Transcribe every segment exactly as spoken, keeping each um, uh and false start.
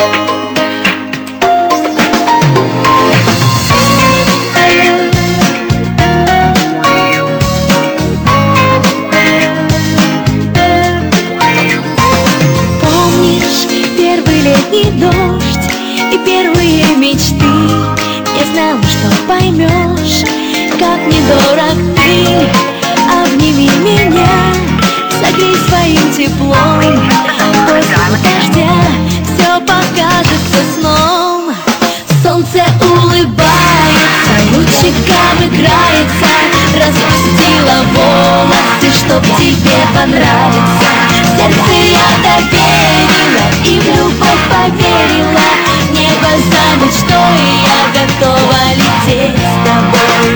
Летний дождь и первые мечты. Я знала, что поймешь, как мне дорог ты. Обними меня, согрей своим теплом. После дождя все покажется сном. Солнце улыбается, лучиком играется. Распустила волосы, чтоб тебе понравиться. В сердце я доверила и в любовь поверила. Небо за мечтой, я готова лететь с тобой.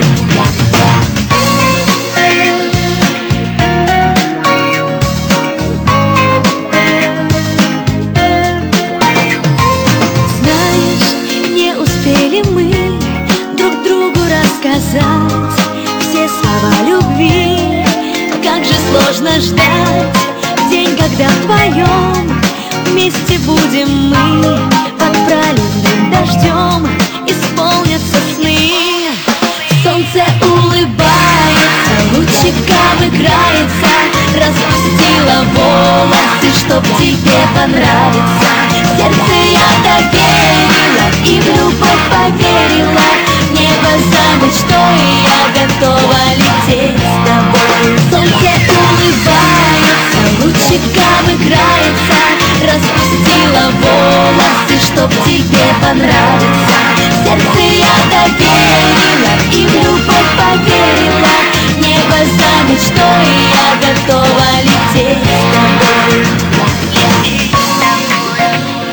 Знаешь, не успели мы друг другу рассказать все слова любви. Как же сложно ждать день, когда вдвоем вместе будем мы. Под проливным дождем исполнятся сны. Солнце улыбается, лучиком играется. Распустила волосы, чтоб тебе понравиться. В сердце я доверила и в любовь поверила. Небо за мечтой, я готова лететь с тобой. Солнце улыбается, лучиком играется. Распустила волосы, чтоб тебе понравиться. В сердце я доверила и в любовь поверила. Небо за мечтой, я готова лететь с тобой. Лететь с тобой.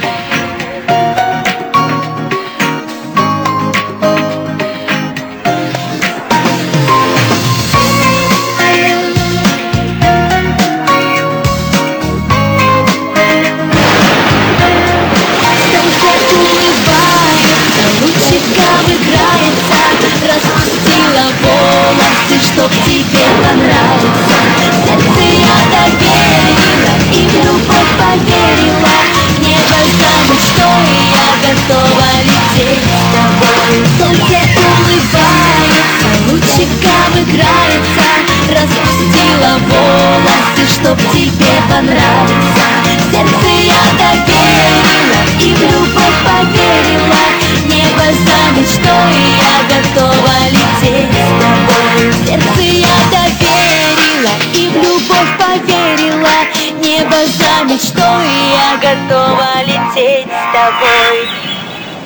Распустила волосы, чтоб тебе понравиться. В сердце я доверила и в любовь поверила. Небо за мечтой, я готова лететь с тобой. Солнце улыбается, лучиком играется. Распустила волосы, чтоб тебе понравиться. В сердце я доверила и в любовь поверила. Небо за мечтой, я готова лететь с тобой. В сердце я доверила и в любовь поверила. Небо за мечтой, я готова лететь с тобой.